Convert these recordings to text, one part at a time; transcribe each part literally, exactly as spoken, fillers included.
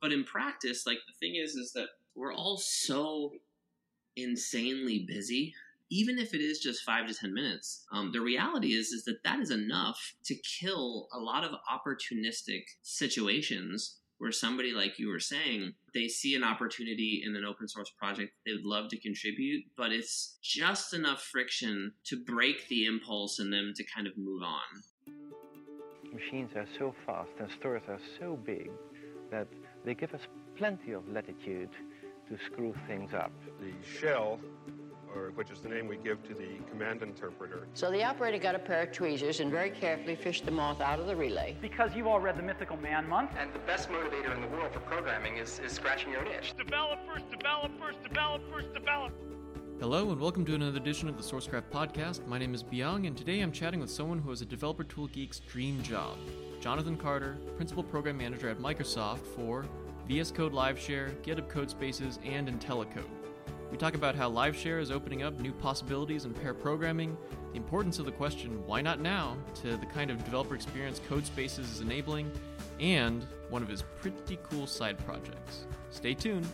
But in practice, like the thing is, is that we're all so insanely busy. Even if it is just five to ten minutes, um, the reality is is that that is enough to kill a lot of opportunistic situations where somebody, like you were saying, they see an opportunity in an open source project they would love to contribute, but it's just enough friction to break the impulse in them to kind of move on. Machines are so fast and stores are so big that they give us plenty of latitude to screw things up. The shell, or which is the name we give to the command interpreter. So the operator got a pair of tweezers and very carefully fished the moth out of the relay. Because you've all read the Mythical Man Month. And the best motivator in the world for programming is, is scratching your own itch. Developers, developers, developers, develop. Hello and welcome to another edition of the Sourcecraft Podcast. My name is Byung, and today I'm chatting with someone who has a Developer Tool Geek's dream job. Jonathan Carter, Principal Program Manager at Microsoft for V S Code LiveShare, GitHub Codespaces, and IntelliCode. We talk about how LiveShare is opening up new possibilities in pair programming, the importance of the question, why not now, to the kind of developer experience Codespaces is enabling, and one of his pretty cool side projects. Stay tuned.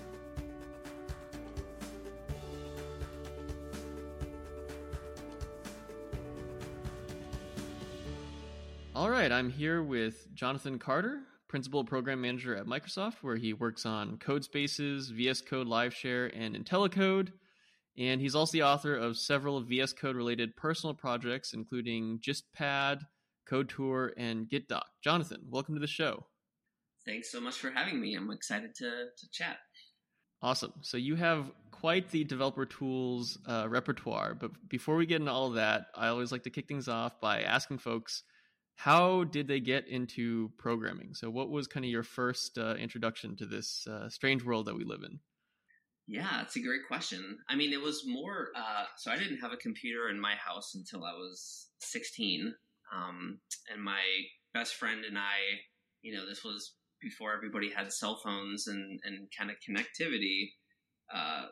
All right, I'm here with Jonathan Carter, Principal Program Manager at Microsoft, where he works on Codespaces, V S Code LiveShare, and IntelliCode. And he's also the author of several V S Code-related personal projects, including GistPad, CodeTour, and GitDoc. Jonathan, welcome to the show. Thanks so much for having me. I'm excited to, to chat. Awesome. So you have quite the developer tools uh, repertoire. But before we get into all of that, I always like to kick things off by asking folks, how did they get into programming? So what was kind of your first uh, introduction to this uh, strange world that we live in? Yeah, it's a great question. I mean, it was more, uh, so I didn't have a computer in my house until I was sixteen. Um, and my best friend and I, you know, this was before everybody had cell phones and, and kind of connectivity, uh,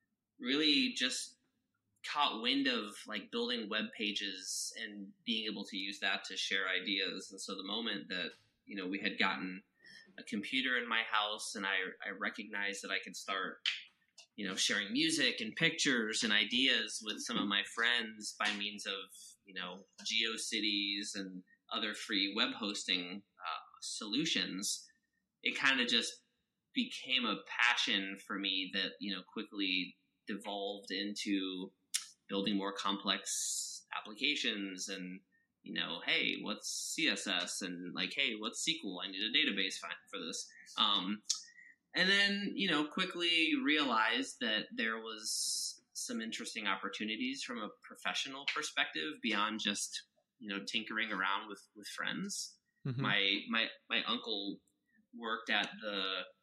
really just caught wind of like building web pages and being able to use that to share ideas. And so the moment that, you know, we had gotten a computer in my house and I, I recognized that I could start, you know, sharing music and pictures and ideas with some of my friends by means of, you know, GeoCities and other free web hosting uh, solutions, it kind of just became a passion for me that, you know, quickly devolved into building more complex applications and, you know, hey, what's C S S? And like, hey, what's S Q L? I need a database for this. Um, and then, you know, quickly realized that there was some interesting opportunities from a professional perspective beyond just, you know, tinkering around with, with friends. Mm-hmm. My, my, my uncle worked at the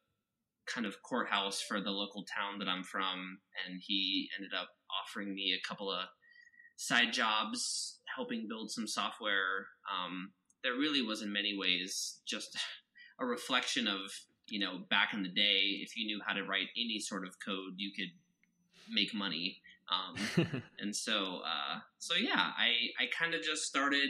kind of courthouse for the local town that I'm from, and he ended up offering me a couple of side jobs, helping build some software um, that really was in many ways just a reflection of, you know, back in the day, if you knew how to write any sort of code, you could make money. Um, and so, uh, so yeah, I, I kind of just started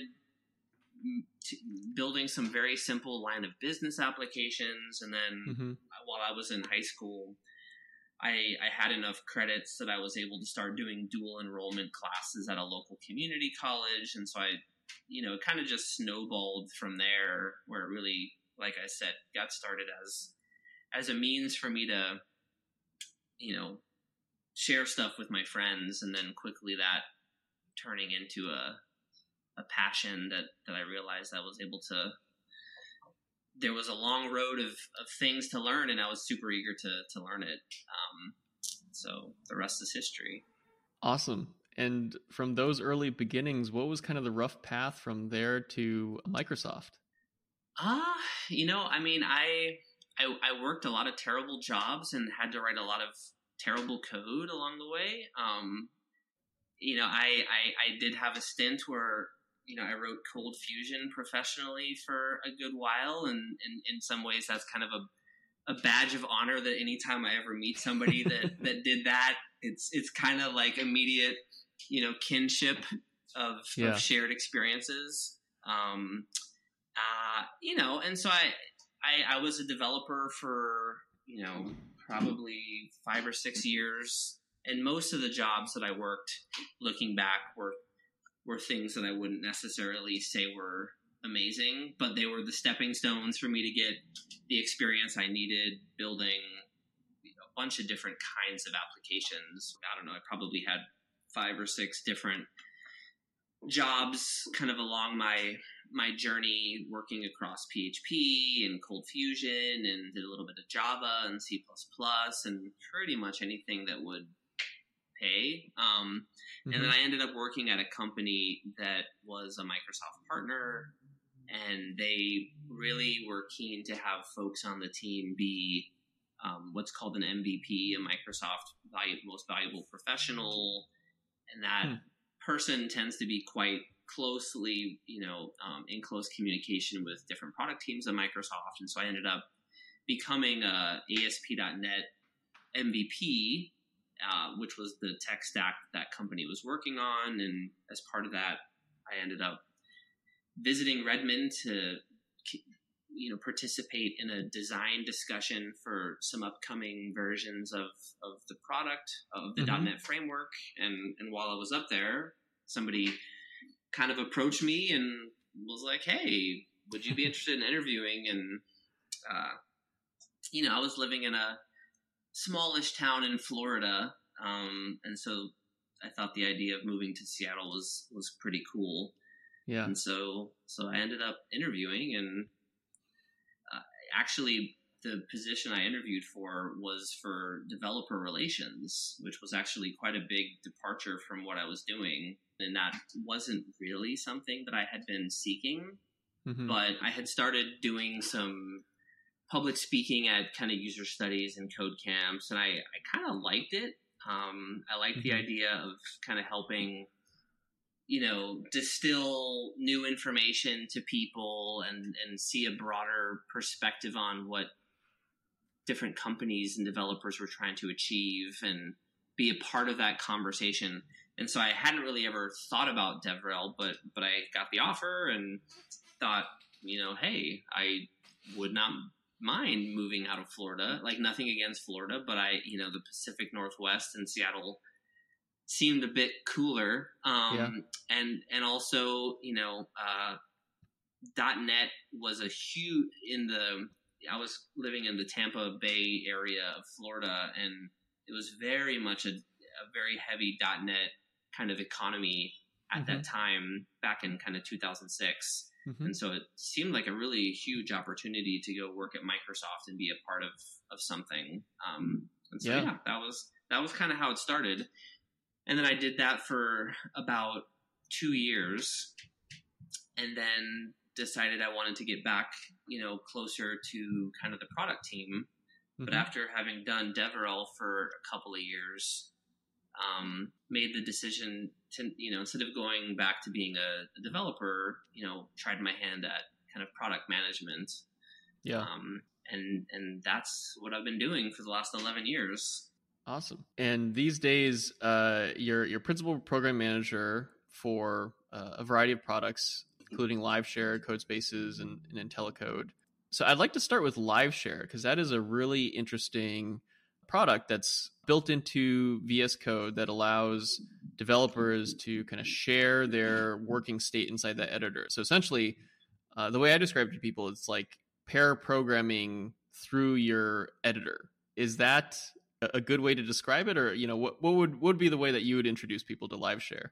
t- building some very simple line of business applications. And then mm-hmm. while I was in high school, I, I had enough credits that I was able to start doing dual enrollment classes at a local community college. And so I, you know, kind of just snowballed from there, where it really, like I said, got started as, as a means for me to, you know, share stuff with my friends. And then quickly that turning into a, a passion that, that I realized I was able to, there was a long road of, of things to learn, and I was super eager to, to learn it. Um, so the rest is history. Awesome. And from those early beginnings, what was kind of the rough path from there to Microsoft? Ah, uh, you know, I mean, I, I, I worked a lot of terrible jobs and had to write a lot of terrible code along the way. Um, you know, I, I, I did have a stint where, you know, I wrote Cold Fusion professionally for a good while. And, and in some ways that's kind of a, a badge of honor that anytime I ever meet somebody that, that did that, it's, it's kind of like immediate, you know, kinship of, yeah. of shared experiences. Um, uh, you know, and so I, I, I was a developer for, you know, probably five or six years. And most of the jobs that I worked, looking back, were were things that I wouldn't necessarily say were amazing, but they were the stepping stones for me to get the experience I needed building a bunch of different kinds of applications. I don't know, I probably had five or six different jobs kind of along my my journey, working across P H P and Cold Fusion, and did a little bit of Java and C plus plus, and pretty much anything that would pay. Um, mm-hmm. And then I ended up working at a company that was a Microsoft partner, and they really were keen to have folks on the team be um, what's called an M V P, a Microsoft value, Most Valuable Professional, and that hmm. person tends to be quite closely, you know, um, in close communication with different product teams at Microsoft. And so I ended up becoming a A S P dot net M V P, uh, which was the tech stack that company was working on. And as part of that, I ended up visiting Redmond to, you know, participate in a design discussion for some upcoming versions of, of the product, of the mm-hmm. .NET framework. And, and while I was up there, somebody kind of approached me and was like, hey, would you be interested in interviewing? And, uh, you know, I was living in a smallish town in Florida. Um, and so I thought the idea of moving to Seattle was, was pretty cool. Yeah. And so, so I ended up interviewing, and uh, actually the position I interviewed for was for developer relations, which was actually quite a big departure from what I was doing. And that wasn't really something that I had been seeking, mm-hmm. but I had started doing some public speaking at kind of user studies and code camps, and I, I kind of liked it. Um, I liked mm-hmm. the idea of kind of helping, you know, distill new information to people and, and see a broader perspective on what different companies and developers were trying to achieve and be a part of that conversation. And so I hadn't really ever thought about DevRel, but, but I got the offer and thought, you know, hey, I would not mind moving out of Florida. Like, nothing against Florida, but I, you know, the Pacific Northwest and Seattle seemed a bit cooler. Um, yeah. and, and also, you know, uh, .NET was a huge in the, I was living in the Tampa Bay area of Florida, and it was very much a, a very heavy .NET kind of economy at mm-hmm. that time, back in kind of two thousand six. Mm-hmm. And so it seemed like a really huge opportunity to go work at Microsoft and be a part of, of something. Um, and so, yeah. yeah, that was, that was kind of how it started. And then I did that for about two years and then decided I wanted to get back, you know, closer to kind of the product team. Mm-hmm. But after having done DevRel for a couple of years, um, made the decision to, you know, instead of going back to being a, a developer, you know, tried my hand at kind of product management. Yeah. Um, and, and that's what I've been doing for the last eleven years. Awesome. And these days, uh, you're, you're principal program manager for uh, a variety of products, including LiveShare, CodeSpaces, and, and IntelliCode. So I'd like to start with LiveShare, because that is a really interesting product that's built into V S Code that allows developers to kind of share their working state inside that editor. So essentially, uh, the way I describe it to people, it's like pair programming through your editor. Is that a good way to describe it? Or, you know, what, what would, what would be the way that you would introduce people to LiveShare?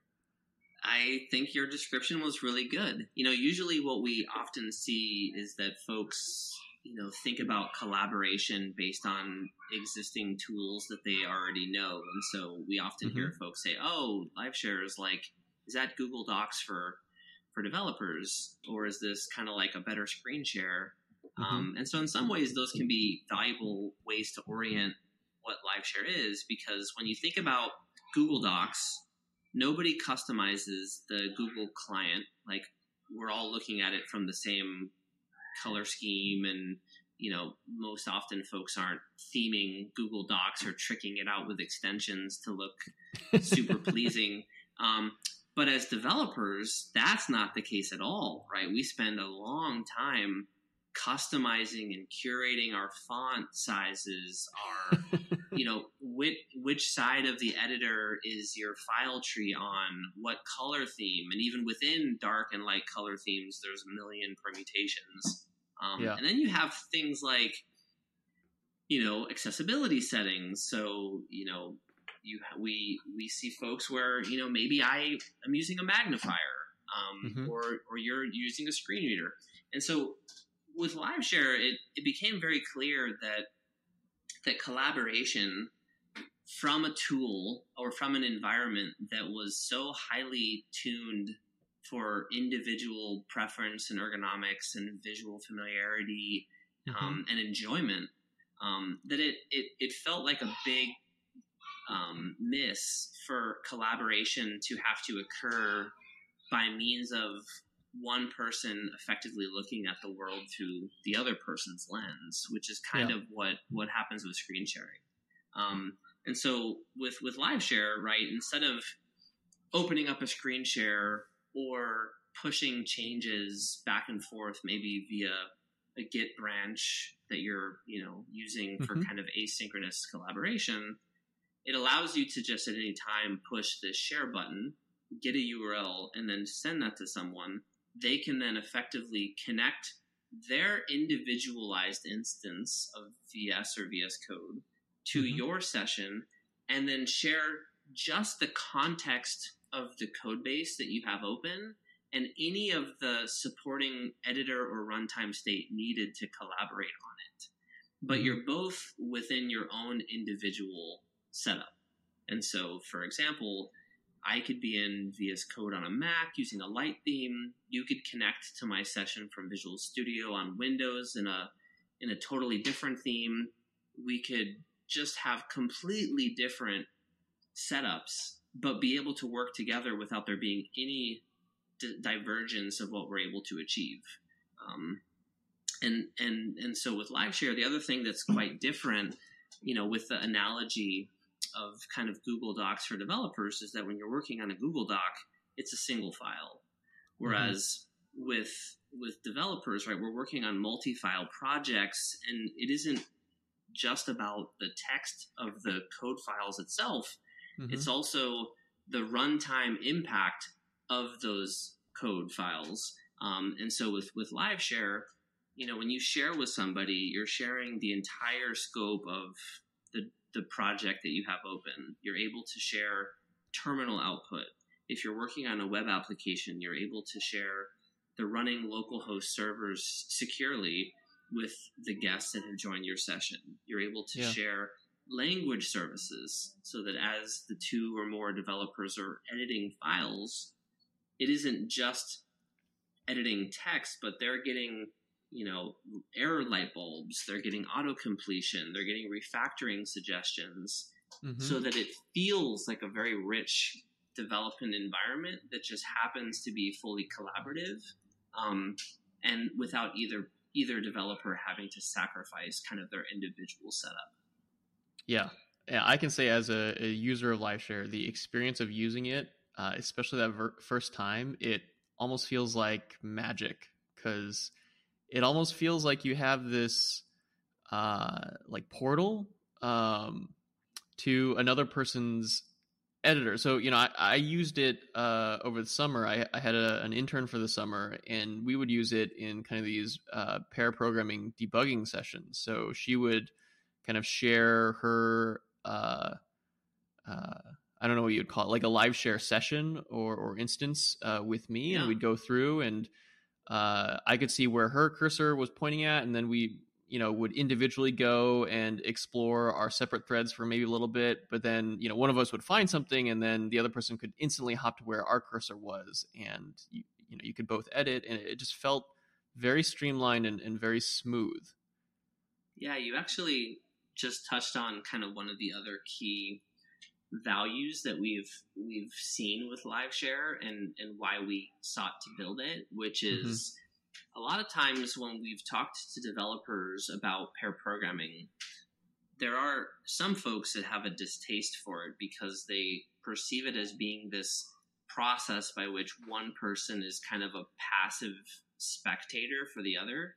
I think your description was really good. You know, usually what we often see is that folks, you know, think about collaboration based on existing tools that they already know. And so we often mm-hmm. hear folks say, oh, LiveShare is like, is that Google Docs for, for developers? Or is this kind of like a better screen share? Mm-hmm. Um, and so in some ways, those can be valuable ways to orient what LiveShare is, because when you think about Google Docs, nobody customizes the Google client. Like, we're all looking at it from the same color scheme, and, you know, most often folks aren't theming Google Docs or tricking it out with extensions to look super pleasing. Um, but as developers, that's not the case at all, right? We spend a long time customizing and curating our font sizes, our, you know, which, which side of the editor is your file tree on, what color theme, and even within dark and light color themes, there's a million permutations. Um, yeah. And then you have things like, you know, accessibility settings. So, you know, you we we see folks where, you know, maybe I am using a magnifier, um, mm-hmm. or or you're using a screen reader. And so with LiveShare, it, it became very clear that that collaboration from a tool or from an environment that was so highly tuned for individual preference and ergonomics and visual familiarity, mm-hmm. um, and enjoyment, um, that it, it, it felt like a big um, miss for collaboration to have to occur by means of one person effectively looking at the world through the other person's lens, which is kind yeah. of what, what happens with screen sharing. Um, and so with, with LiveShare, right, instead of opening up a screen share or pushing changes back and forth, maybe via a Git branch that you're, you know, using for mm-hmm. kind of asynchronous collaboration, it allows you to just at any time push this share button, get a U R L, and then send that to someone. They can then effectively connect their individualized instance of V S or V S Code to mm-hmm. your session, and then share just the context of the code base that you have open and any of the supporting editor or runtime state needed to collaborate on it. But mm-hmm. you're both within your own individual setup. And so, for example, I could be in V S Code on a Mac using a light theme. You could connect to my session from Visual Studio on Windows in a in a totally different theme. We could just have completely different setups, but be able to work together without there being any di- divergence of what we're able to achieve. Um, and and and so with LiveShare, the other thing that's quite different, you know, with the analogy of kind of Google Docs for developers, is that when you're working on a Google Doc, it's a single file. Whereas mm-hmm. with with developers, right, we're working on multi-file projects, and it isn't just about the text of the code files itself. Mm-hmm. It's also the runtime impact of those code files. Um, and so with, with LiveShare, you know, when you share with somebody, you're sharing the entire scope of the, the project that you have open. You're able to share terminal output. If you're working on a web application, you're able to share the running localhost servers securely with the guests that have joined your session. You're able to yeah. share language services so that as the two or more developers are editing files, it isn't just editing text, but they're getting, you know, error light bulbs, they're getting auto completion, they're getting refactoring suggestions, mm-hmm. so that it feels like a very rich development environment that just happens to be fully collaborative, um, and without either either developer having to sacrifice kind of their individual setup. Yeah. Yeah, I can say as a, a user of LiveShare, the experience of using it, uh, especially that ver- first time, it almost feels like magic, because it almost feels like you have this uh, like portal um, to another person's editor. So, you know, I, I used it uh, over the summer. I, I had a, an intern for the summer, and we would use it in kind of these uh, pair programming debugging sessions. So she would kind of share her, uh, uh, I don't know what you'd call it, like a LiveShare session or, or instance uh, with me, yeah. and we'd go through, and uh, I could see where her cursor was pointing at, and then we, you know, would individually go and explore our separate threads for maybe a little bit, but then, you know, one of us would find something, and then the other person could instantly hop to where our cursor was, and you, you know, you could both edit, and it just felt very streamlined and, and very smooth. Yeah, you actually just touched on kind of one of the other key values that we've we've seen with LiveShare and and why we sought to build it, which is mm-hmm. a lot of times when we've talked to developers about pair programming, there are some folks that have a distaste for it because they perceive it as being this process by which one person is kind of a passive spectator for the other.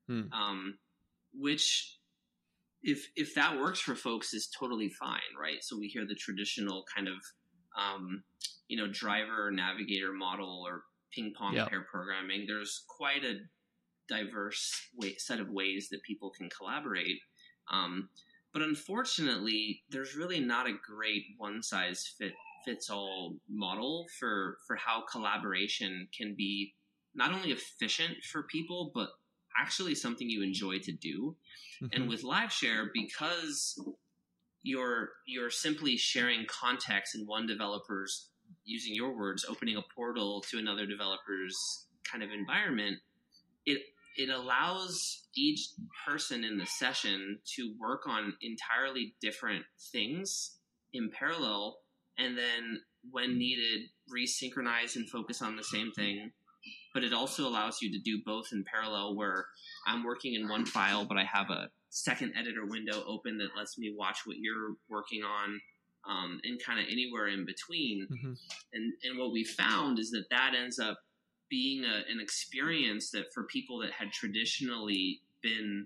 Hmm. Um, which if if that works for folks is totally fine, right? So we hear the traditional kind of um, you know driver or navigator model or ping pong Yep. pair programming. There's quite a diverse way, set of ways that people can collaborate. Um, but unfortunately, there's really not a great one size fit fits all model for for how collaboration can be not only efficient for people, but actually something you enjoy to do. Mm-hmm. And with LiveShare, because you're you're simply sharing context in one developer's, using your words, opening a portal to another developer's kind of environment, it it allows each person in the session to work on entirely different things in parallel, and then when needed, resynchronize and focus on the same thing. But it also allows you to do both in parallel, where I'm working in one file, but I have a second editor window open that lets me watch what you're working on, um, and kind of anywhere in between. Mm-hmm. And and what we found is that that ends up being a, an experience that for people that had traditionally been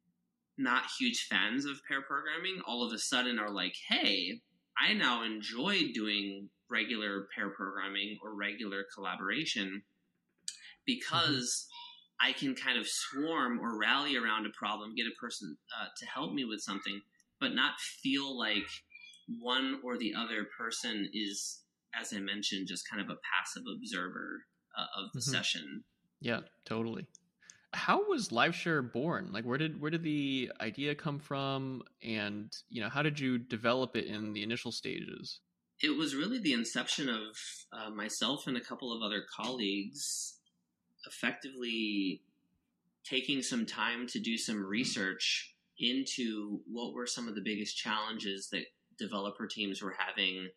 not huge fans of pair programming, all of a sudden are like, hey, I now enjoy doing regular pair programming or regular collaboration because mm-hmm. I can kind of swarm or rally around a problem, get a person uh, to help me with something, but not feel like one or the other person is, as I mentioned, just kind of a passive observer uh, of the mm-hmm. session. Yeah, totally. How was LiveShare born? Like, where did where did the idea come from, and you know, how did you develop it in the initial stages? It was really the inception of uh, myself and a couple of other colleagues effectively taking some time to do some research into what were some of the biggest challenges that developer teams were having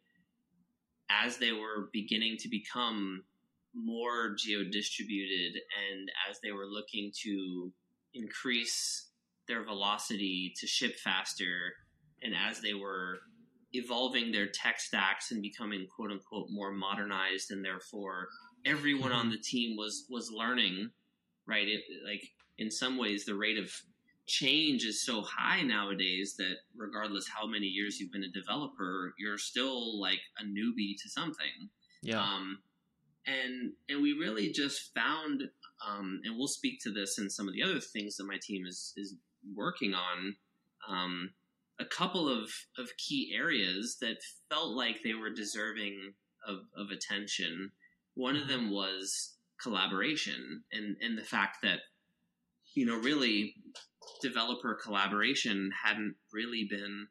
as they were beginning to become more geo-distributed, and as they were looking to increase their velocity to ship faster, and as they were evolving their tech stacks and becoming quote unquote more modernized, and therefore everyone on the team was was learning, right? It, like in some ways the rate of change is so high nowadays that regardless how many years you've been a developer, you're still like a newbie to something. Yeah. Um, and and we really just found, um, and we'll speak to this in some of the other things that my team is is working on, um, a couple of, of key areas that felt like they were deserving of, of attention. One of them was collaboration, and, and the fact that, you know, really developer collaboration hadn't really been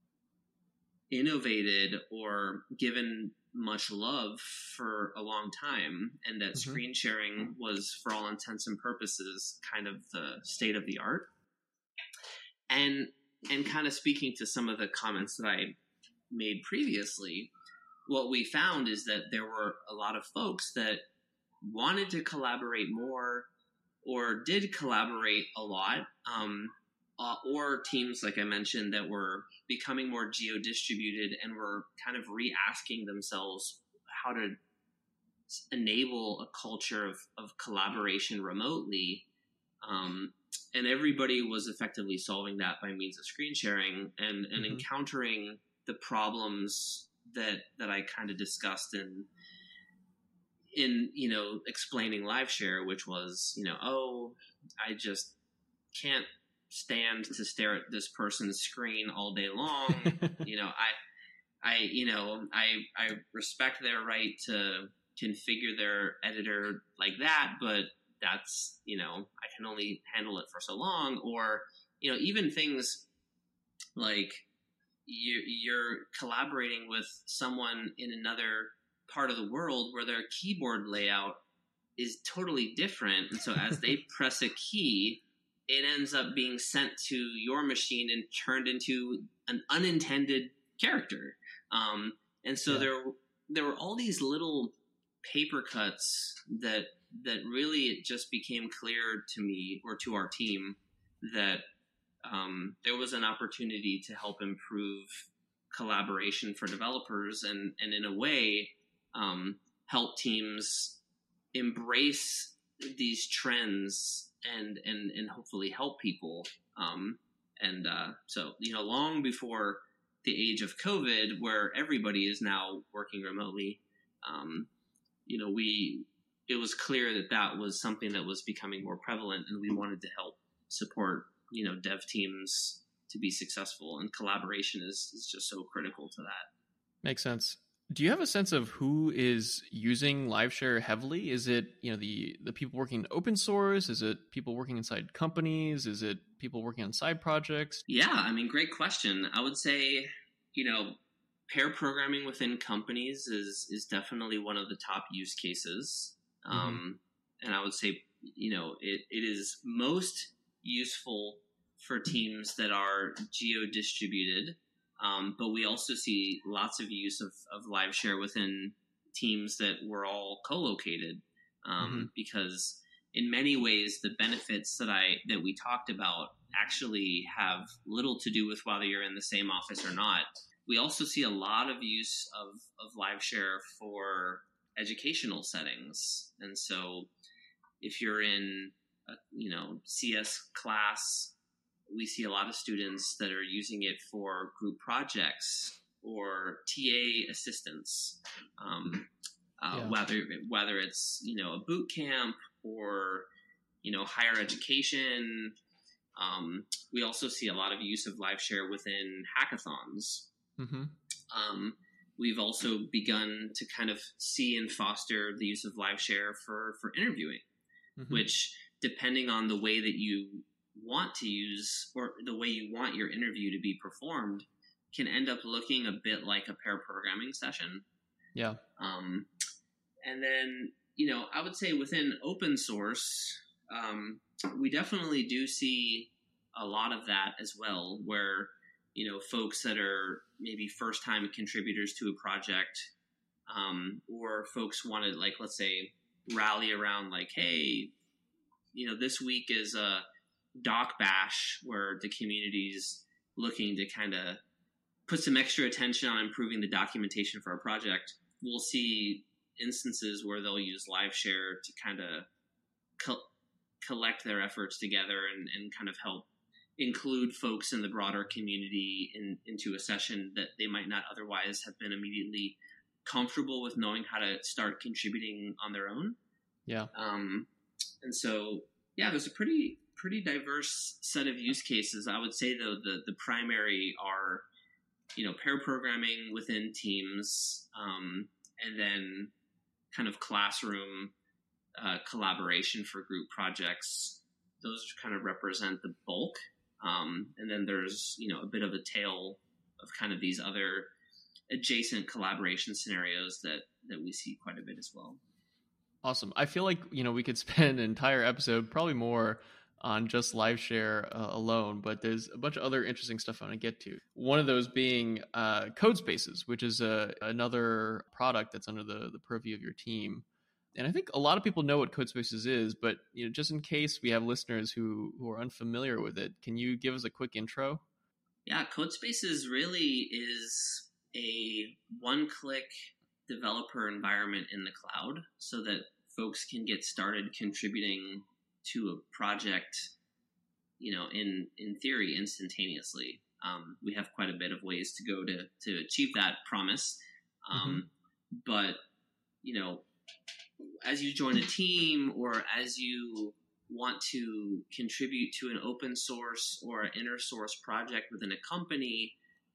innovated or given much love for a long time, and that mm-hmm. screen sharing was, for all intents and purposes, kind of the state of the art. And and kind of speaking to some of the comments that I made previously, what we found is that there were a lot of folks that wanted to collaborate more or did collaborate a lot, um, uh, or teams, like I mentioned, that were becoming more geo-distributed and were kind of re-asking themselves how to enable a culture of, of collaboration remotely. Um, and everybody was effectively solving that by means of screen sharing and, and mm-hmm. encountering the problems that that I kind of discussed in in you know explaining LiveShare, which was, you know oh I just can't stand to stare at this person's screen all day long. you know I I you know I I respect their right to configure their editor like that, but that's, you know, I can only handle it for so long. Or, you know, even things like you, you're collaborating with someone in another part of the world where their keyboard layout is totally different. And so as they press a key, it ends up being sent to your machine and turned into an unintended character. Um, and so yeah. there, there were all these little paper cuts that that really it just became clear to me or to our team that um, there was an opportunity to help improve collaboration for developers and, and in a way um, help teams embrace these trends and and and hopefully help people. Um, and uh, so you know, long before the age of COVID, where everybody is now working remotely, um, you know, we it was clear that that was something that was becoming more prevalent, and we wanted to help support, you know, dev teams to be successful, and collaboration is, is just so critical to that. Makes sense. Do you have a sense of who is using LiveShare heavily? Is it, you know, the, the people working in open source? Is it people working inside companies? Is it people working on side projects? Yeah, I mean, great question. I would say, you know, pair programming within companies is, is definitely one of the top use cases. Mm-hmm. Um, and I would say, you know, it, it is most useful for teams that are geo-distributed. Um, but we also see lots of use of, of LiveShare within teams that were all co-located, um, mm-hmm. because in many ways the benefits that I that we talked about actually have little to do with whether you're in the same office or not. We also see a lot of use of, of LiveShare for educational settings, and so if you're in a, you know, C S class, we see a lot of students that are using it for group projects or T A assistance, um, uh, yeah. whether whether it's, you know, a boot camp or, you know, higher education. Um, we also see a lot of use of LiveShare within hackathons. Mm-hmm. Um, we've also begun to kind of see and foster the use of LiveShare for for interviewing, mm-hmm. which, depending on the way that you want to use or the way you want your interview to be performed, can end up looking a bit like a pair programming session. Yeah. Um, and then, you know, I would say within open source, um, we definitely do see a lot of that as well, where, you know, folks that are maybe first time contributors to a project, um, or folks wanted, like, let's say, rally around like, hey, you know, this week is a Doc Bash where the community's looking to kind of put some extra attention on improving the documentation for a project. We'll see instances where they'll use LiveShare to kind of co- collect their efforts together and, and kind of help include folks in the broader community in, into a session that they might not otherwise have been immediately comfortable with knowing how to start contributing on their own. Yeah. Um, and so, yeah, there's a pretty pretty diverse set of use cases. I would say, though, the, the primary are, you know, pair programming within teams, um, and then kind of classroom uh, collaboration for group projects. Those kind of represent the bulk. Um, and then there's, you know, a bit of a tail of kind of these other adjacent collaboration scenarios that, that we see quite a bit as well. Awesome. I feel like, you know, we could spend an entire episode, probably more, on just LiveShare uh, alone, but there's a bunch of other interesting stuff I want to get to. One of those being uh, Codespaces, which is a, another product that's under the, the purview of your team. And I think a lot of people know what Codespaces is, but, you know, just in case we have listeners who, who are unfamiliar with it, can you give us a quick intro? Yeah, Codespaces really is a one-click developer environment in the cloud so that folks can get started contributing to a project, you know, in, in theory, instantaneously. Um, we have quite a bit of ways to go to, to achieve that promise. Um, mm-hmm. But, you know, as you join a team or as you want to contribute to an open source or an inner source project within a company,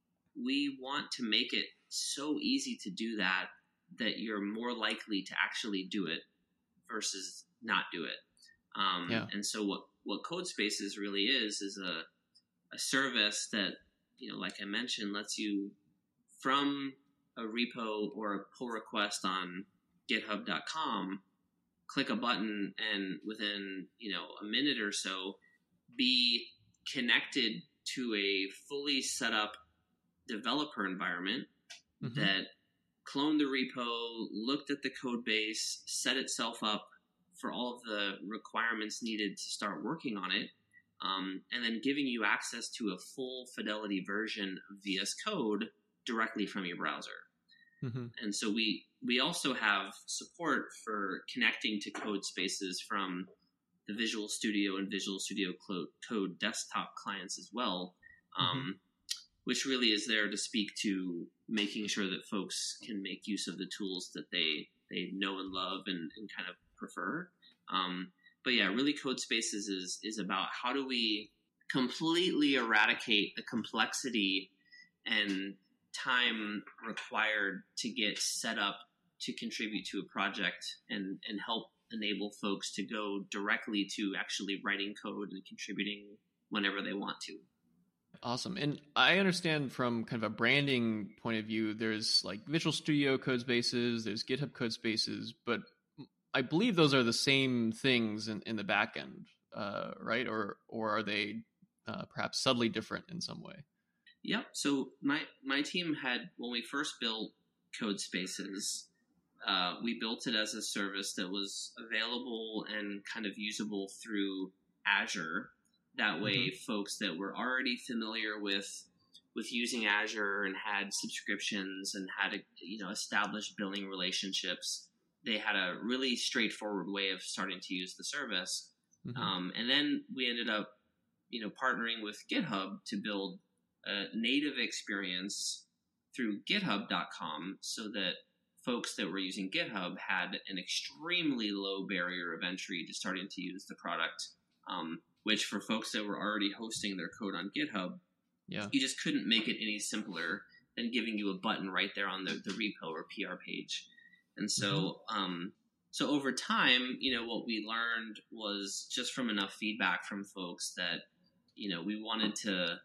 we want to make it so easy to do that, that you're more likely to actually do it versus not do it. Um, yeah. And so what, what Codespaces really is, is a, a service that, you know, like I mentioned, lets you from a repo or a pull request on github dot com, click a button and within, you know, a minute or so be connected to a fully set up developer environment mm-hmm. that cloned the repo, looked at the code base, set itself up for all of the requirements needed to start working on it, um, and then giving you access to a full fidelity version of V S Code directly from your browser. Mm-hmm. And so we we also have support for connecting to Codespaces from the Visual Studio and Visual Studio Code desktop clients as well, um, mm-hmm. which really is there to speak to making sure that folks can make use of the tools that they they know and love and, and kind of prefer. Um, but yeah, really CodeSpaces is is about how do we completely eradicate the complexity and time required to get set up to contribute to a project and, and help enable folks to go directly to actually writing code and contributing whenever they want to. Awesome. And I understand from kind of a branding point of view, there's like Visual Studio CodeSpaces, there's GitHub CodeSpaces, but I believe those are the same things in, in the back end, uh, right? Or or are they uh, perhaps subtly different in some way? Yep. So my, my team had, when we first built CodeSpaces, uh, we built it as a service that was available and kind of usable through Azure. That way, mm-hmm. folks that were already familiar with with using Azure and had subscriptions and had a, you know established billing relationships, they had a really straightforward way of starting to use the service. Mm-hmm. Um, and then we ended up, you know, partnering with GitHub to build a native experience through GitHub dot com so that folks that were using GitHub had an extremely low barrier of entry to starting to use the product, um, which for folks that were already hosting their code on GitHub, yeah. you just couldn't make it any simpler than giving you a button right there on the, the repo or P R page. And so, mm-hmm. um, so over time, you know, what we learned was just from enough feedback from folks that, you know, we wanted to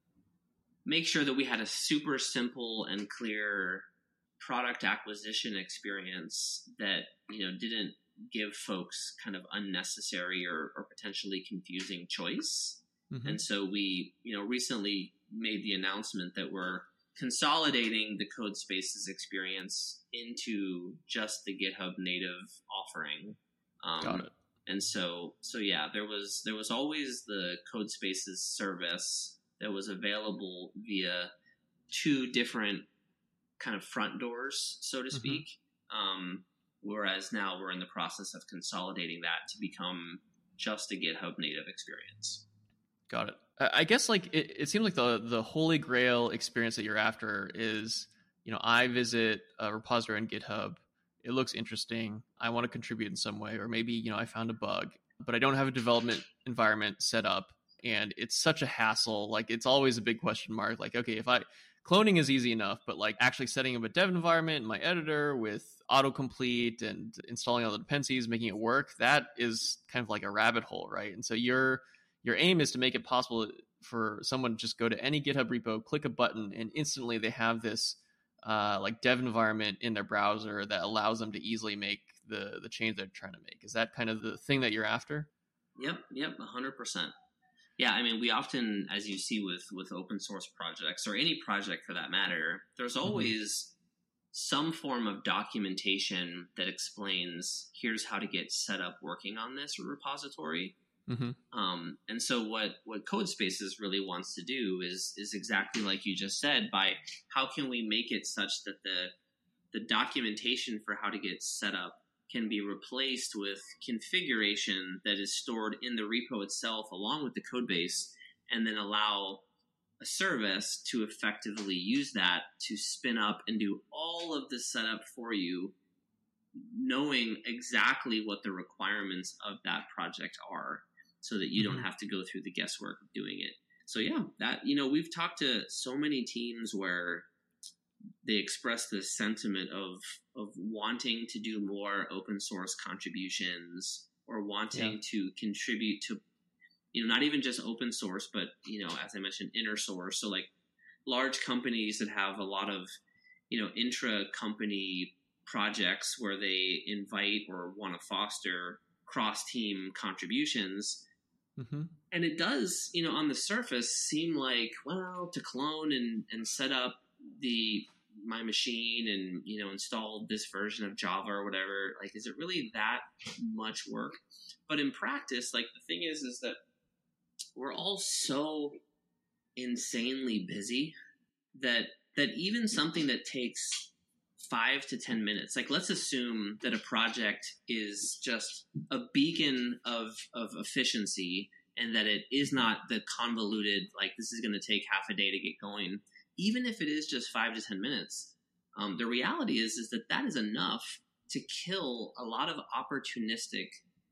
make sure that we had a super simple and clear product acquisition experience that, you know, didn't give folks kind of unnecessary or, or potentially confusing choice. Mm-hmm. And so we, you know, recently made the announcement that we're consolidating the CodeSpaces experience into just the GitHub native offering. Um, Got it. And so, so yeah, there was, there was always the CodeSpaces service that was available via two different kind of front doors, so to speak. Mm-hmm. Um, whereas now we're in the process of consolidating that to become just a GitHub native experience. Got it. I guess like it, it seems like the the holy grail experience that you're after is, you know, I visit a repository on GitHub. It looks interesting. I want to contribute in some way, or maybe, you know, I found a bug, but I don't have a development environment set up, and it's such a hassle. Like, it's always a big question mark. Like, okay, if I cloning is easy enough, but like actually setting up a dev environment in my editor with autocomplete and installing all the dependencies, making it work, that is kind of like a rabbit hole, right? And so your your aim is to make it possible for someone to just go to any GitHub repo, click a button, and instantly they have this uh, like dev environment in their browser that allows them to easily make the the change they're trying to make. Is that kind of the thing that you're after? Yep, yep, one hundred percent. Yeah, I mean, we often, as you see with, with open source projects, or any project for that matter, there's always mm-hmm. some form of documentation that explains, here's how to get set up working on this repository. Mm-hmm. Um, and so what, what CodeSpaces really wants to do is is exactly like you just said, by how can we make it such that the the documentation for how to get set up can be replaced with configuration that is stored in the repo itself along with the code base, and then allow a service to effectively use that to spin up and do all of the setup for you, knowing exactly what the requirements of that project are, so that you mm-hmm. don't have to go through the guesswork of doing it. So yeah, that, you know, we've talked to so many teams where they express this sentiment of of wanting to do more open source contributions, or wanting yeah. to contribute to, you know, not even just open source, but, you know, as I mentioned, inner source. So like large companies that have a lot of, you know, intra company projects where they invite or want to foster cross team contributions. Mm-hmm. And it does, you know, on the surface seem like, well, to clone and, and set up the my machine and, you know, install this version of Java or whatever, like, is it really that much work? But in practice, like, the thing is, is that we're all so insanely busy that, that even something that takes five to ten minutes. Like, let's assume that a project is just a beacon of, of efficiency, and that it is not the convoluted, like, this is going to take half a day to get going. Even if it is just five to ten minutes, um, the reality is, is that that is enough to kill a lot of opportunistic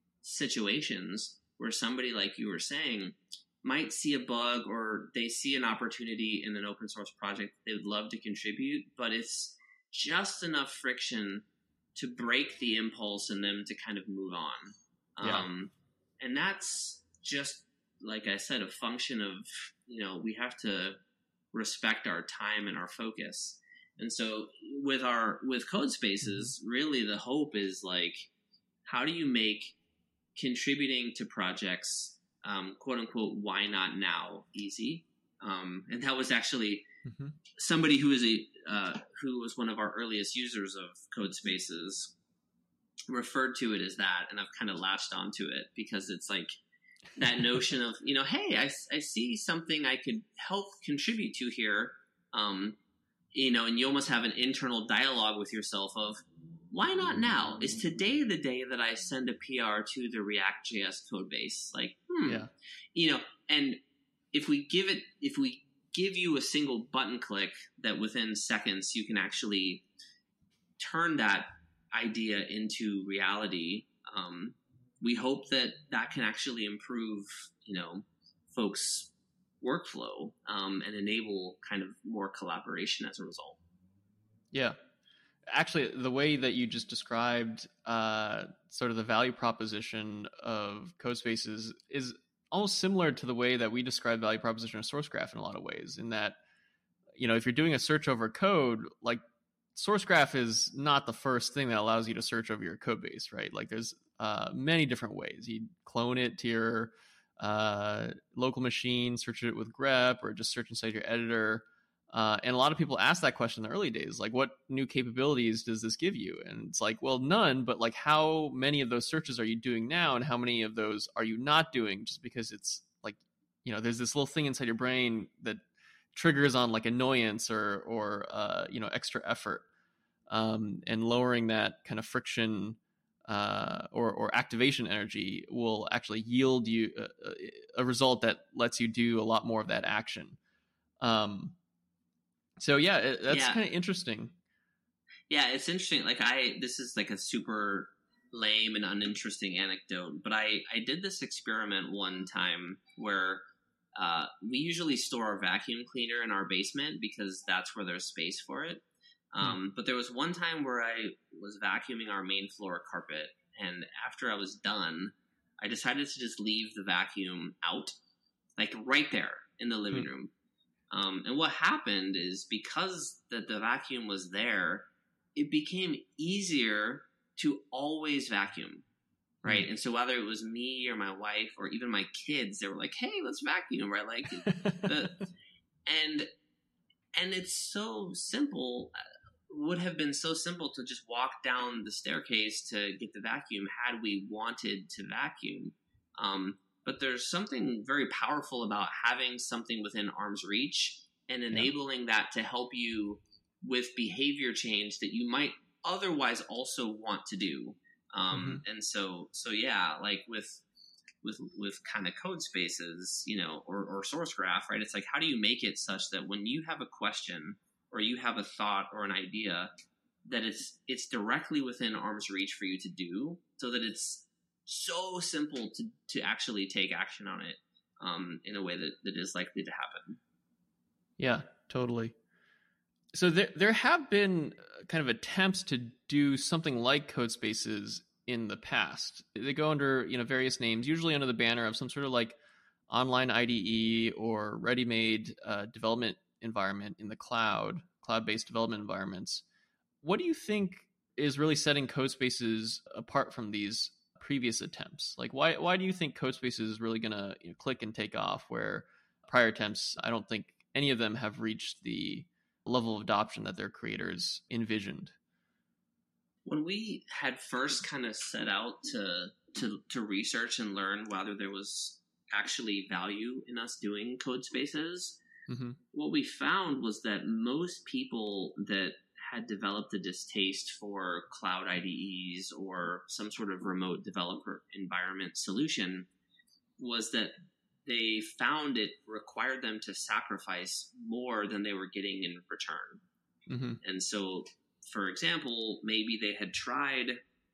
situations where somebody, like you were saying, might see a bug or they see an opportunity in an open source project they would love to contribute, but it's just enough friction to break the impulse in them to kind of move on. Yeah. Um, and that's just, like I said, a function of, you know, we have to respect our time and our focus. And so with our, with Codespaces, really the hope is like, how do you make contributing to projects, um, quote unquote, why not now, easy? Um, and that was actually mm-hmm. somebody who is a, uh, who was one of our earliest users of Codespaces referred to it as that. And I've kind of latched onto it because it's like that notion of, you know, hey, I, I see something I could help contribute to here. Um, you know, and you almost have an internal dialogue with yourself of, why not now? Is today the day that I send a P R to the React.js code base? Like, hmm, yeah. you know, and if we give it, if we give you a single button click that within seconds you can actually turn that idea into reality, um, we hope that that can actually improve, you know, folks' workflow um, and enable kind of more collaboration as a result. Yeah. Actually, the way that you just described uh, sort of the value proposition of Codespaces is almost similar to the way that we describe value proposition of Sourcegraph in a lot of ways, in that, you know, if you're doing a search over code, like Sourcegraph is not the first thing that allows you to search over your code base, right? Like there's uh, many different ways. You clone it to your uh, local machine, search it with grep, or just search inside your editor. Uh, and a lot of people ask that question in the early days, like, what new capabilities does this give you? And it's like, well, none, but like, how many of those searches are you doing now? And how many of those are you not doing? Just because it's like, you know, there's this little thing inside your brain that triggers on like annoyance or, or uh, you know, extra effort. Um, and lowering that kind of friction uh, or, or activation energy will actually yield you a, a result that lets you do a lot more of that action. Um, So yeah, it, that's yeah. kind of interesting. Yeah, it's interesting. Like I, this is like a super lame and uninteresting anecdote, but I, I did this experiment one time where uh, we usually store our vacuum cleaner in our basement because that's where there's space for it. Um, mm. But there was one time where I was vacuuming our main floor carpet, and after I was done, I decided to just leave the vacuum out, like right there in the living mm. room. Um, and what happened is because the, the vacuum was there, it became easier to always vacuum, right? Mm. And so whether it was me or my wife or even my kids, they were like, hey, let's vacuum, right? Like, the, and and it's so simple, would have been so simple to just walk down the staircase to get the vacuum had we wanted to vacuum. Um But there's something very powerful about having something within arm's reach and enabling yeah. that to help you with behavior change that you might otherwise also want to do. Um, mm-hmm. And so, so yeah, like with, with, with kind of Codespaces, you know, or, or Sourcegraph, right? It's like, how do you make it such that when you have a question or you have a thought or an idea, that it's, it's directly within arm's reach for you to do, so that it's so simple to, to actually take action on it um, in a way that, that is likely to happen. Yeah, totally. So there there have been kind of attempts to do something like Codespaces in the past. They go under, you know, various names, usually under the banner of some sort of like online I D E or ready-made uh, development environment in the cloud, cloud-based development environments. What do you think is really setting Codespaces apart from these previous attempts? Like, why why do you think Codespaces is really going to, you know, click and take off, where prior attempts, I don't think any of them have reached the level of adoption that their creators envisioned? When we had first kind of set out to to to research and learn whether there was actually value in us doing Codespaces, mm-hmm. what we found was that most people that had developed a distaste for cloud I D Es or some sort of remote developer environment solution was that they found it required them to sacrifice more than they were getting in return. Mm-hmm. And so, for example, maybe they had tried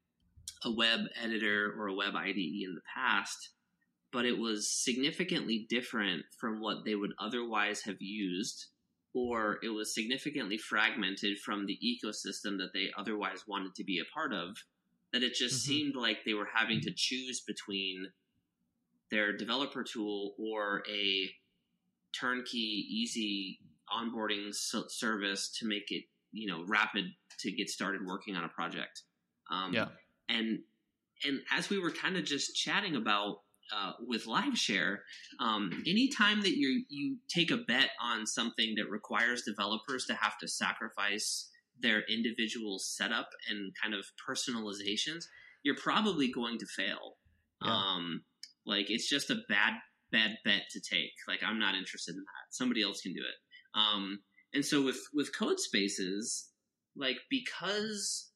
a web editor or a web I D E in the past, but it was significantly different from what they would otherwise have used, or it was significantly fragmented from the ecosystem that they otherwise wanted to be a part of, that it just mm-hmm. seemed like they were having to choose between their developer tool or a turnkey, easy onboarding so- service to make it, you know, rapid to get started working on a project. Um, yeah. And, and as we were kind of just chatting about uh, with LiveShare, um, anytime that you you take a bet on something that requires developers to have to sacrifice their individual setup and kind of personalizations, you're probably going to fail. Yeah. Um, Like, it's just a bad, bad bet to take. Like, I'm not interested in that. Somebody else can do it. Um, and so with, with Codespaces, like, because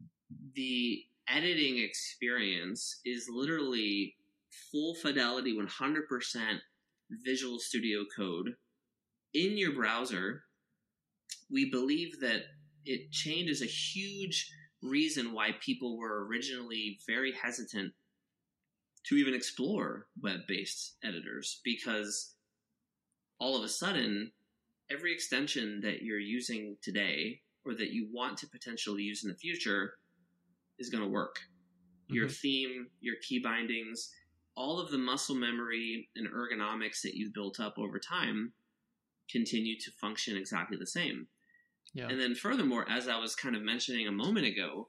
the editing experience is literally full fidelity, one hundred percent Visual Studio Code in your browser, we believe that it changes a huge reason why people were originally very hesitant to even explore web-based editors, because all of a sudden, every extension that you're using today or that you want to potentially use in the future is going to work. Mm-hmm. Your theme, your key bindings, all of the muscle memory and ergonomics that you've built up over time continue to function exactly the same. Yeah. And then furthermore, as I was kind of mentioning a moment ago,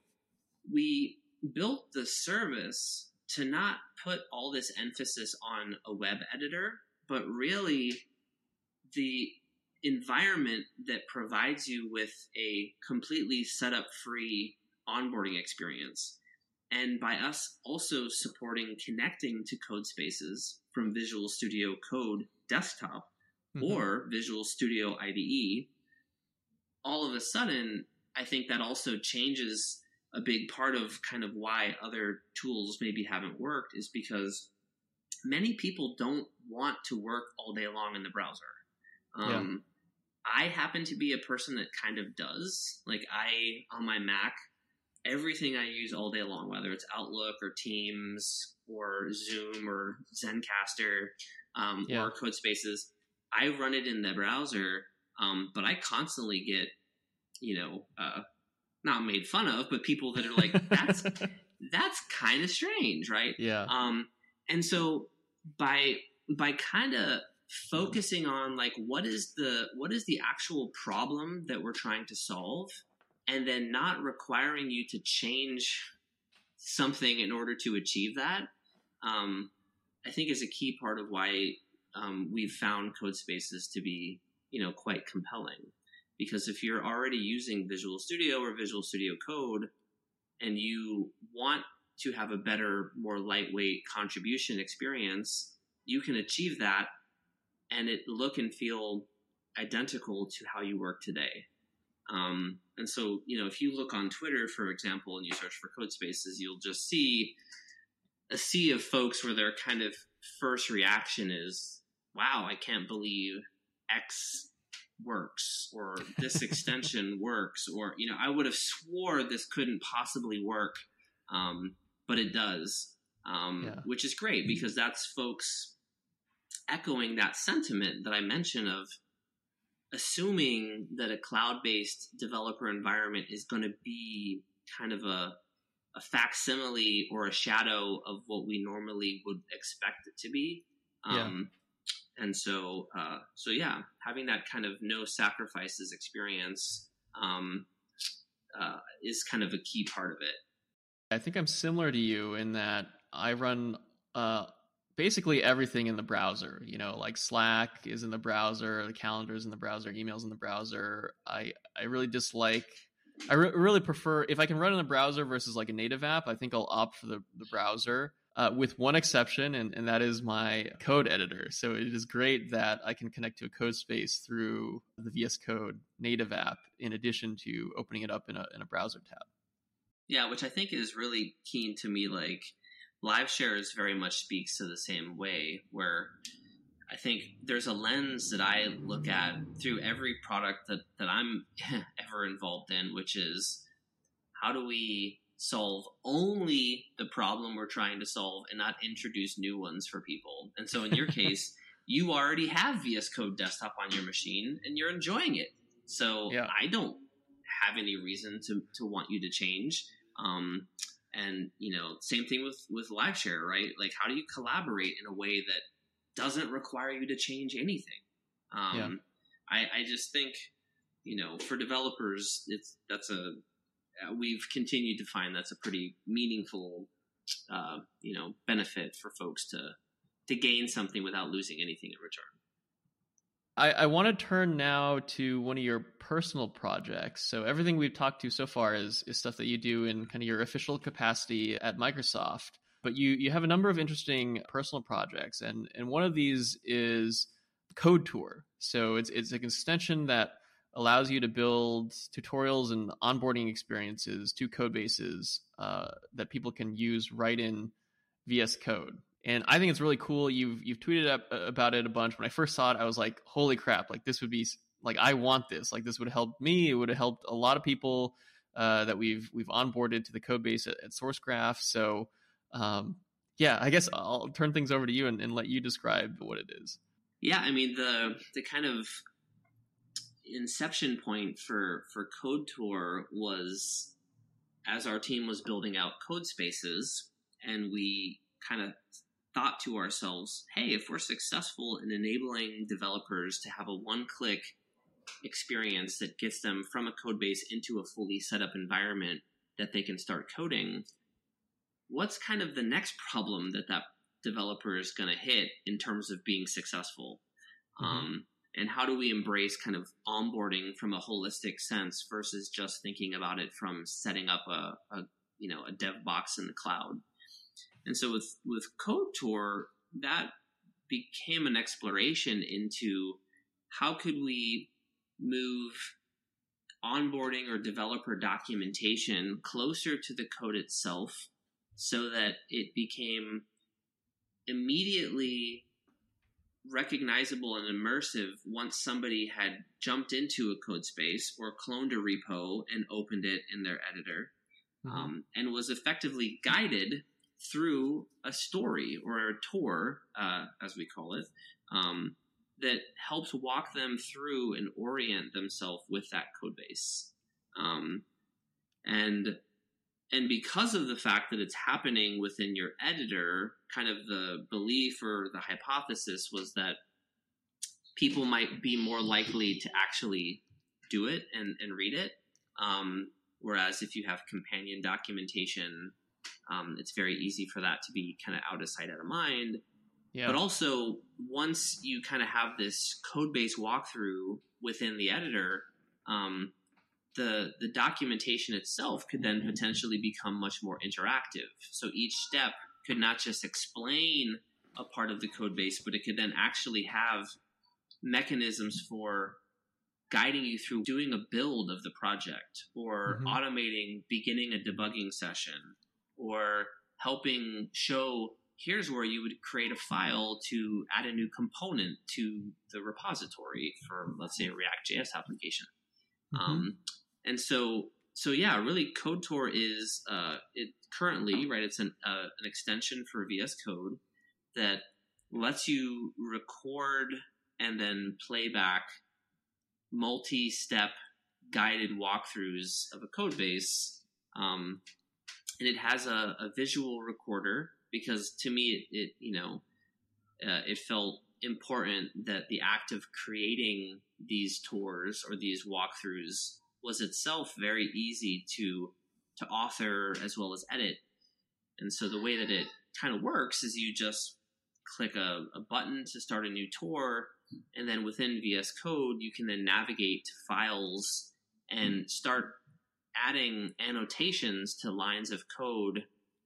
we built the service to not put all this emphasis on a web editor, but really the environment that provides you with a completely setup free onboarding experience. And by us also supporting connecting to Codespaces from Visual Studio Code desktop mm-hmm. or Visual Studio I D E, all of a sudden, I think that also changes a big part of kind of why other tools maybe haven't worked, is because many people don't want to work all day long in the browser. Um, yeah. I happen to be a person that kind of does. Like, I, on my Mac, everything I use all day long, whether it's Outlook or Teams or Zoom or Zencastr um, yeah. or Codespaces, I run it in the browser, um, but I constantly get, you know, uh, not made fun of, but people that are like, that's, that's kind of strange. Right. Yeah. Um, and so by, by kind of focusing on like, what is the, what is the actual problem that we're trying to solve, and then not requiring you to change something in order to achieve that, um, I think is a key part of why, um, we've found Codespaces to be, you know, quite compelling. Because if you're already using Visual Studio or Visual Studio Code and you want to have a better, more lightweight contribution experience, you can achieve that and it look and feel identical to how you work today. Um, and so, you know, if you look on Twitter, for example, and you search for Codespaces, you'll just see a sea of folks where their kind of first reaction is, wow, I can't believe X works, or this extension works, or, you know, I would have swore this couldn't possibly work, um, but it does, um, yeah. which is great, because that's folks echoing that sentiment that I mentioned of assuming that a cloud-based developer environment is going to be kind of a, a facsimile or a shadow of what we normally would expect it to be. Um, yeah. And so, uh, so yeah, having that kind of no sacrifices experience um, uh, is kind of a key part of it. I think I'm similar to you in that I run uh, basically everything in the browser. You know, like Slack is in the browser, the calendar is in the browser, emails in the browser. I, I really dislike, I re- really prefer, if I can run in the browser versus like a native app, I think I'll opt for the, the browser. uh, with one exception, and, and that is my code editor. So it is great that I can connect to a code space through the V S Code native app, in addition to opening it up in a, in a browser tab. Yeah, which I think is really keen to me. Like, LiveShares very much speaks to the same way, where I think there's a lens that I look at through every product that, that I'm ever involved in, which is, how do we solve only the problem we're trying to solve and not introduce new ones for people? And so in your case, you already have V S Code Desktop on your machine and you're enjoying it. So yeah. I don't have any reason to, to want you to change. Um, and, you know, same thing with, with LiveShare, right? Like, how do you collaborate in a way that doesn't require you to change anything? Um, yeah. I, I just think, you know, for developers, it's, that's a, uh, we've continued to find that's a pretty meaningful, uh, you know, benefit for folks to, to gain something without losing anything in return. I, I want to turn now to one of your personal projects. So everything we've talked to so far is, is stuff that you do in kind of your official capacity at Microsoft. But you, you have a number of interesting personal projects. And, and one of these is CodeTour. So it's, it's an extension that allows you to build tutorials and onboarding experiences to code bases uh, that people can use right in V S Code. And I think it's really cool. You've you've tweeted up about it a bunch. When I first saw it, I was like, holy crap, like this would be like, I want this. Like this would help me. It would have helped a lot of people uh, that we've we've onboarded to the code base at, at SourceGraph. So um, yeah, I guess I'll turn things over to you and, and let you describe what it is. Yeah, I mean, the the kind of inception point for, for CodeTour was as our team was building out code spaces, and we kind of thought to ourselves, hey, if we're successful in enabling developers to have a one-click experience that gets them from a code base into a fully set up environment that they can start coding, what's kind of the next problem that that developer is going to hit in terms of being successful? Mm-hmm. Um, and how do we embrace kind of onboarding from a holistic sense versus just thinking about it from setting up a, a you know, a dev box in the cloud? And so with, with CodeTour, that became an exploration into how could we move onboarding or developer documentation closer to the code itself so that it became immediately recognizable and immersive once somebody had jumped into a code space or cloned a repo and opened it in their editor, mm-hmm. um, and was effectively guided through a story or a tour, uh, as we call it, um, that helps walk them through and orient themselves with that code base. Um, and and because of the fact that it's happening within your editor, kind of the belief or the hypothesis was that people might be more likely to actually do it and, and read it. Um, whereas if you have companion documentation, Um, it's very easy for that to be kind of out of sight, out of mind. Yeah. But also, once you kind of have this code base walkthrough within the editor, um, the the documentation itself could then potentially become much more interactive. So each step could not just explain a part of the code base, but it could then actually have mechanisms for guiding you through doing a build of the project, or mm-hmm. automating beginning a debugging session, or helping show here's where you would create a file to add a new component to the repository for, let's say, a React.js application. Mm-hmm. Um, and so, so yeah, really CodeTour is uh, it currently, right, it's an, uh, an extension for V S Code that lets you record and then play back multi-step guided walkthroughs of a code base. Um, And it has a, a visual recorder because to me, it, it you know, uh, it felt important that the act of creating these tours or these walkthroughs was itself very easy to to author as well as edit. And so the way that it kind of works is you just click a, a button to start a new tour, and then within V S Code, you can then navigate to files and start adding annotations to lines of code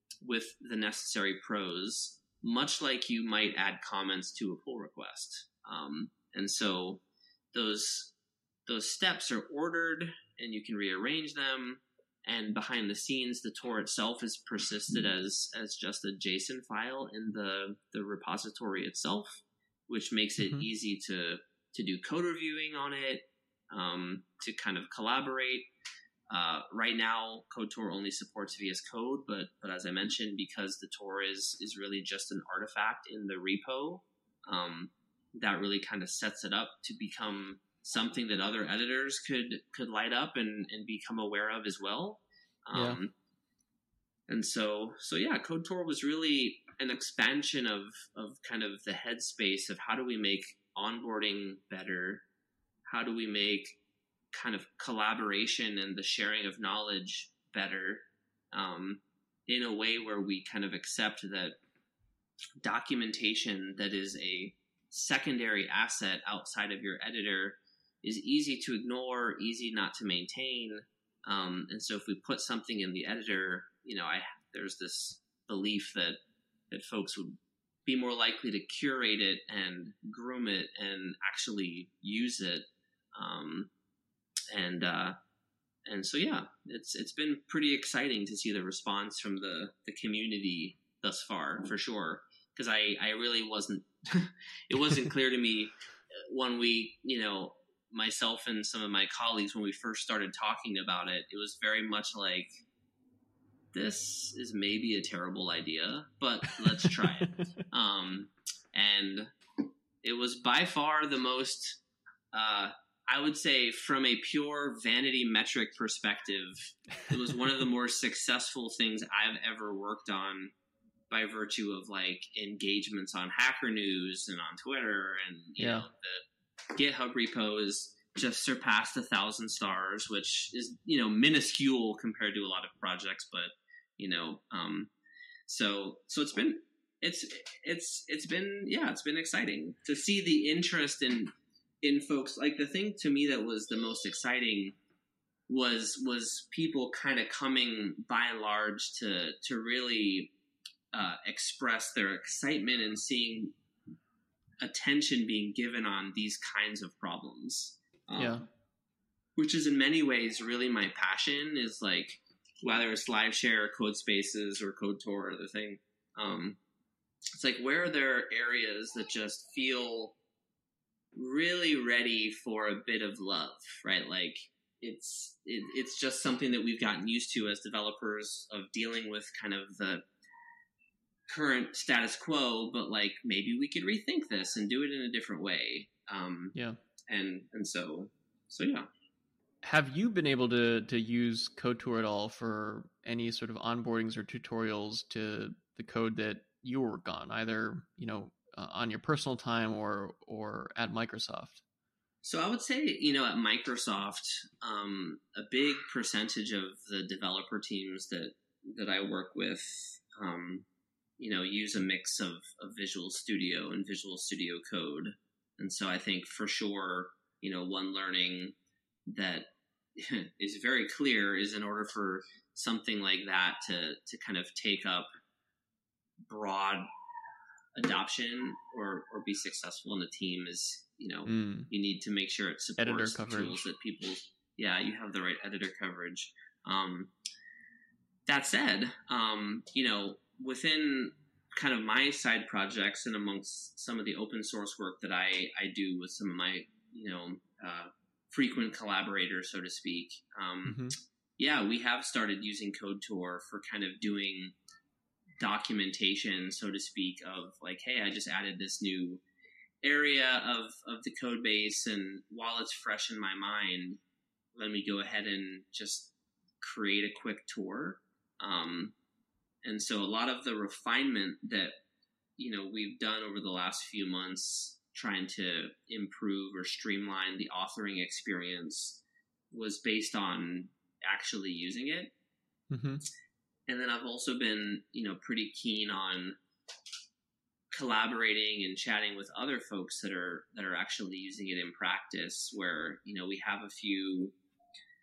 with the necessary prose, much like you might add comments to a pull request. Um, and so those those steps are ordered, and you can rearrange them. And behind the scenes, the tour itself is persisted as as just a JSON file in the the repository itself, which makes it mm-hmm. easy to to do code reviewing on it, um, to kind of collaborate. Uh, right now, CodeTour only supports V S Code, but but as I mentioned, because the tour is is really just an artifact in the repo, um, that really kind of sets it up to become something that other editors could could light up and, and become aware of as well. Um, yeah. And so so yeah, CodeTour was really an expansion of of kind of the headspace of how do we make onboarding better? How do we make kind of collaboration and the sharing of knowledge better, um, in a way where we kind of accept that documentation that is a secondary asset outside of your editor is easy to ignore, easy not to maintain. Um, and so if we put something in the editor, you know, I, there's this belief that, that folks would be more likely to curate it and groom it and actually use it. Um, And, uh, and so, yeah, it's, it's been pretty exciting to see the response from the, the community thus far, for sure. Cause I, I really wasn't, it wasn't clear to me when we, you know, myself and some of my colleagues, when we first started talking about it, it was very much like, this is maybe a terrible idea, but let's try it. Um, and it was by far the most, uh, I would say from a pure vanity metric perspective, it was one of the more successful things I've ever worked on by virtue of like engagements on Hacker News and on Twitter, and you yeah. know, the GitHub repos just surpassed a thousand stars, which is, you know, minuscule compared to a lot of projects, but you know, um, so, so it's been, it's, it's, it's been, yeah, it's been exciting to see the interest in, in folks. Like the thing to me that was the most exciting was was people kind of coming by and large to to really uh, express their excitement and seeing attention being given on these kinds of problems. Um, yeah, which is in many ways really my passion. Is like whether it's LiveShare, Code Spaces, or CodeTour or the thing. Um, it's like where are there areas that just feel really ready for a bit of love, right? Like it's it, it's just something that we've gotten used to as developers of dealing with kind of the current status quo, but like maybe we could rethink this and do it in a different way. Um, yeah, and and so so yeah. Have you been able to to use CodeTour at all for any sort of onboardings or tutorials to the code that you work on, either you know? Uh, on your personal time or or at Microsoft? So I would say, you know, at Microsoft, um, a big percentage of the developer teams that that I work with, um, you know, use a mix of, of Visual Studio and Visual Studio Code. And so I think for sure, you know, one learning that is very clear is in order for something like that to to kind of take up broad adoption or or be successful in the team is, you know, mm. you need to make sure it supports the tools that people, yeah, you have the right editor coverage. Um, that said, um, you know, within kind of my side projects and amongst some of the open source work that I, I do with some of my, you know, uh, frequent collaborators, so to speak, um, mm-hmm. yeah, we have started using CodeTour for kind of doing documentation, so to speak, of like, hey, I just added this new area of, of the code base, and while it's fresh in my mind, let me go ahead and just create a quick tour. Um, and so a lot of the refinement that, you know, we've done over the last few months trying to improve or streamline the authoring experience was based on actually using it. Mm-hmm. And then I've also been, you know, pretty keen on collaborating and chatting with other folks that are that are actually using it in practice, where, you know, we have a few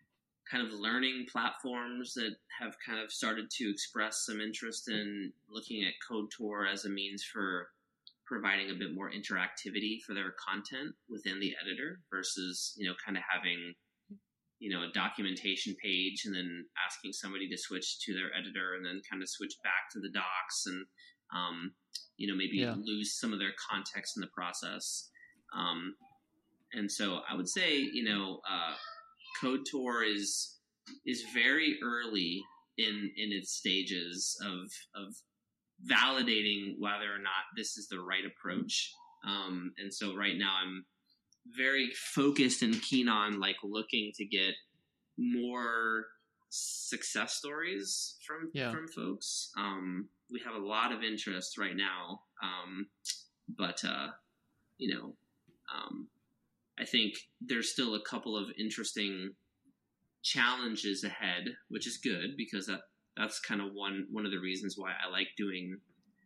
kind of learning platforms that have kind of started to express some interest in looking at CodeTour as a means for providing a bit more interactivity for their content within the editor versus, you know, kind of having, you know, a documentation page and then asking somebody to switch to their editor and then kind of switch back to the docs and, um, you know, maybe yeah. lose some of their context in the process. Um, and so I would say, you know, uh, CodeTour is is very early in in its stages of of validating whether or not this is the right approach. Um, and so right now I'm very focused and keen on like looking to get more success stories from yeah. from folks. Um, we have a lot of interest right now, um, but uh, you know. Um, I think there's still a couple of interesting challenges ahead, which is good because that, that's kind of one one of the reasons why I like doing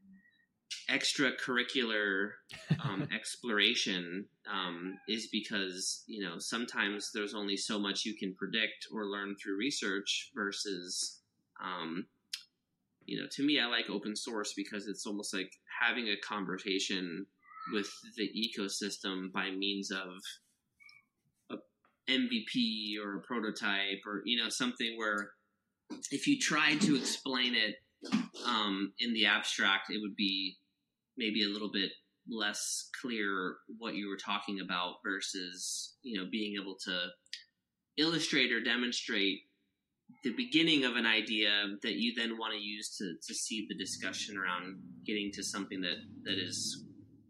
extracurricular um, exploration um, is because, you know, sometimes there's only so much you can predict or learn through research versus, um, you know, to me, I like open source because it's almost like having a conversation with the ecosystem by means of a M V P or a prototype or, you know, something where if you tried to explain it um, in the abstract, it would be maybe a little bit less clear what you were talking about versus, you know, being able to illustrate or demonstrate the beginning of an idea that you then want to use to, to see the discussion around getting to something that, that is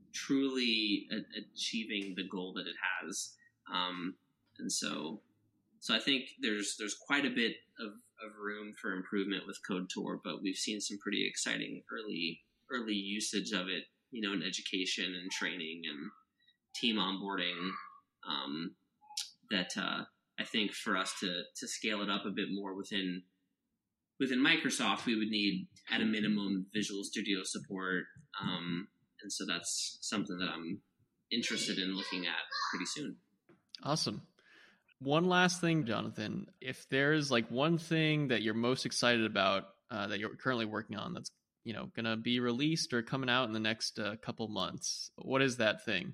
truly a- achieving the goal that it has. Um, and so, so I think there's, there's quite a bit of, of room for improvement with CodeTour, but we've seen some pretty exciting early, early usage of it, you know, in education and training and team onboarding, um, that, uh, I think for us to, to scale it up a bit more within, within Microsoft, we would need at a minimum Visual Studio support, um, and so that's something that I'm interested in looking at pretty soon. Awesome. One last thing, Jonathan, if there's like one thing that you're most excited about uh, that you're currently working on that's, you know, going to be released or coming out in the next uh, couple months, what is that thing?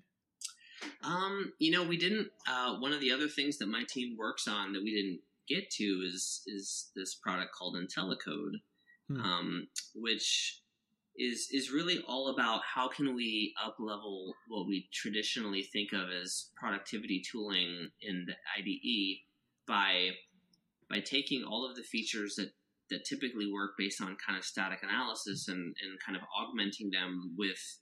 Um, you know, we didn't, uh, one of the other things that my team works on that we didn't get to is, is this product called IntelliCode, hmm. um, which is is really all about how can we up-level what we traditionally think of as productivity tooling in the I D E by by taking all of the features that, that typically work based on kind of static analysis and, and kind of augmenting them with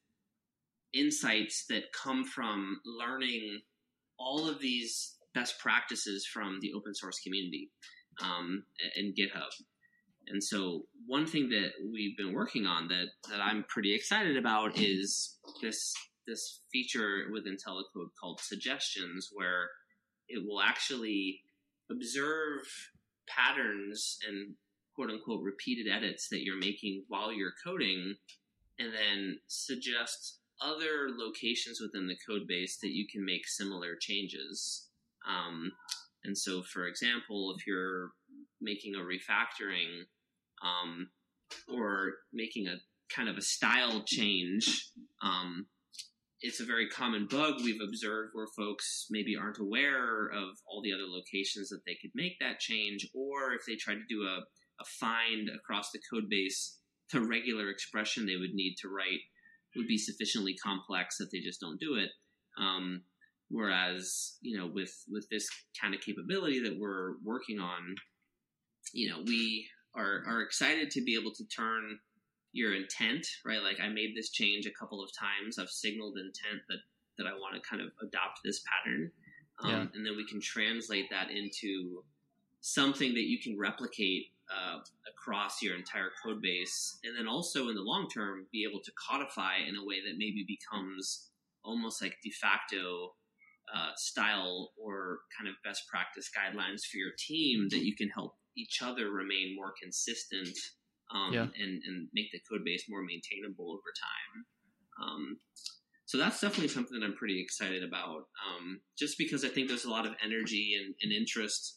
insights that come from learning all of these best practices from the open source community um, and GitHub. And so one thing that we've been working on that, that I'm pretty excited about is this this feature with IntelliCode called Suggestions, where it will actually observe patterns and quote-unquote repeated edits that you're making while you're coding and then suggest other locations within the code base that you can make similar changes. Um, and so, for example, if you're making a refactoring um, or making a kind of a style change, um, it's a very common bug we've observed where folks maybe aren't aware of all the other locations that they could make that change, or if they try to do a, a find across the code base, the regular expression they would need to write would be sufficiently complex that they just don't do it. Um, whereas, you know, with, with this kind of capability that we're working on, you know, we are, are excited to be able to turn your intent, right? Like I made this change a couple of times. I've signaled intent that, that I want to kind of adopt this pattern. Um, yeah. And then we can translate that into something that you can replicate uh, across your entire code base. And then also in the long term, be able to codify in a way that maybe becomes almost like de facto uh, style or kind of best practice guidelines for your team that you can help each other remain more consistent um, yeah. and, and make the code base more maintainable over time. Um, so that's definitely something that I'm pretty excited about, um, just because I think there's a lot of energy and, and interest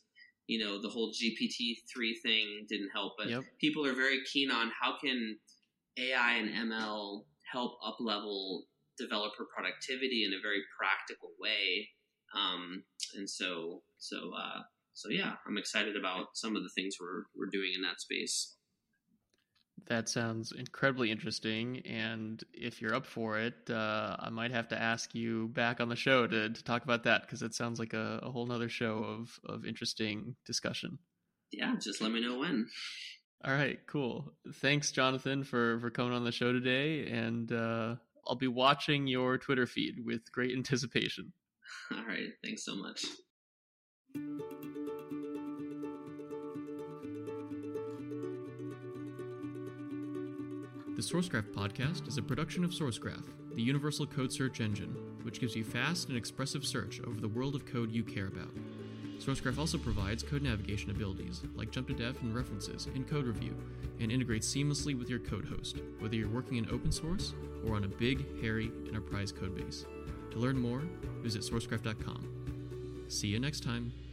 you know, the whole G P T three thing didn't help, but Yep. people are very keen on how can A I and M L help up-level developer productivity in a very practical way. Um, and so, so, uh, so yeah, I'm excited about some of the things we're, we're doing in that space. That sounds incredibly interesting, and if you're up for it, uh, I might have to ask you back on the show to, to talk about that, because it sounds like a, a whole nother show of, of interesting discussion. Yeah, just let me know when. All right, cool. Thanks, Jonathan, for, for coming on the show today, and uh, I'll be watching your Twitter feed with great anticipation. All right, thanks so much. The SourceGraph podcast is a production of SourceGraph, the universal code search engine, which gives you fast and expressive search over the world of code you care about. SourceGraph also provides code navigation abilities, like jump to def and references in code review, and integrates seamlessly with your code host, whether you're working in open source or on a big, hairy enterprise codebase. To learn more, visit sourcegraph dot com. See you next time.